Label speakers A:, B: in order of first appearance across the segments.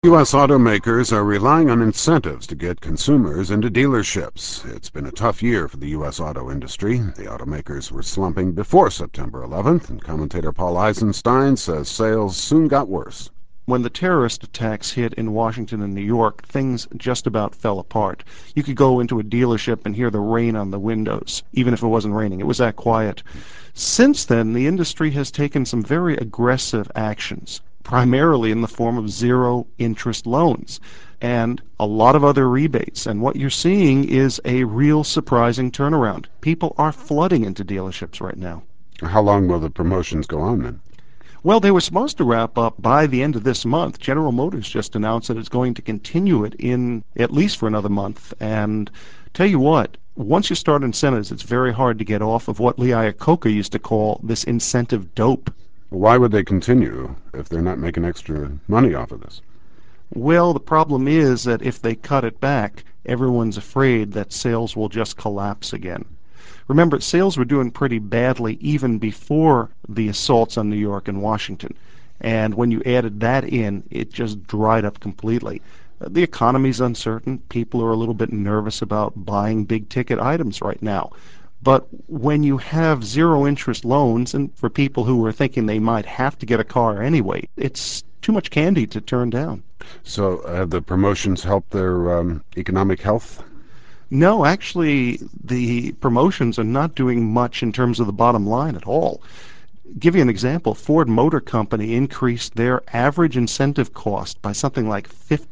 A: U.S. automakers are relying on incentives to get consumers into dealerships. It's been a tough year for the U.S. auto industry. The automakers were slumping before September 11th, and commentator Paul Eisenstein says sales soon got worse.
B: When the terrorist attacks hit in Washington and New York, things just about fell apart. You could go into a dealership and hear the rain on the windows, even if it wasn't raining. It was that quiet. Since then, the industry has taken some very aggressive actions, primarily in the form of zero-interest loans and a lot of other rebates. And what you're seeing is a real surprising turnaround. People are flooding into dealerships right now.
A: How long will the promotions go on then?
B: Well, they were supposed to wrap up by the end of this month. General Motors just announced that it's going to continue it in at least for another month. And tell you what, once you start incentives, it's very hard to get off of what Lee Iacocca used to call this incentive dope.
A: Why would they continue if they're not making extra money off of this?
B: Well, the problem is that if they cut it back, everyone's afraid that sales will just collapse again. Remember, sales were doing pretty badly even before the assaults on New York and Washington. And when you added that in, it just dried up completely. The economy's uncertain. People are a little bit nervous about buying big-ticket items right now. But when you have zero-interest loans, and for people who are thinking they might have to get a car anyway, it's too much candy to turn down.
A: So have the promotions helped their economic health?
B: No, actually, the promotions are not doing much in terms of the bottom line at all. Give you an example, Ford Motor Company increased their average incentive cost by something like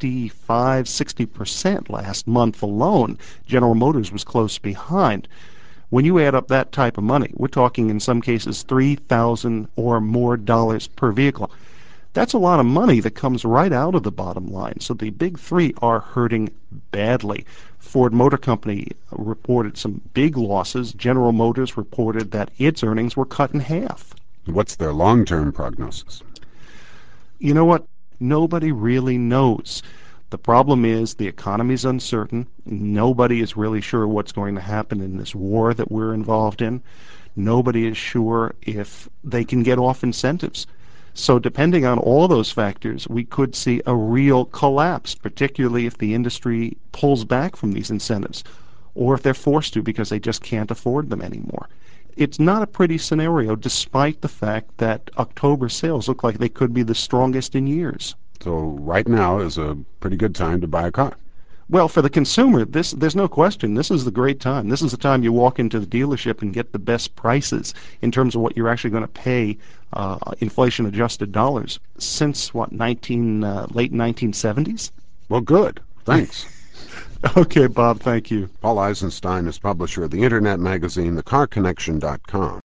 B: 55–60% last month alone. General Motors was close behind. When you add up that type of money, we're talking in some cases $3,000 or more per vehicle. That's a lot of money that comes right out of the bottom line. So the big three are hurting badly. Ford Motor Company reported some big losses. General Motors reported that its earnings were cut in half.
A: What's their long-term prognosis?
B: You know what? Nobody really knows. The problem is the economy's uncertain. Nobody is really sure what's going to happen in this war that we're involved in. Nobody is sure if they can get off incentives. So depending on all those factors, we could see a real collapse, particularly if the industry pulls back from these incentives, or if they're forced to because they just can't afford them anymore. It's not a pretty scenario, despite the fact that October sales look like they could be the strongest in years.
A: So right now is a pretty good time to buy a car.
B: Well, for the consumer, there's no question. This is the great time. This is the time you walk into the dealership and get the best prices in terms of what you're actually going to pay inflation-adjusted dollars since, what, late 1970s?
A: Well, good. Thanks.
B: Okay, Bob, thank you.
A: Paul Eisenstein is publisher of the internet magazine, thecarconnection.com.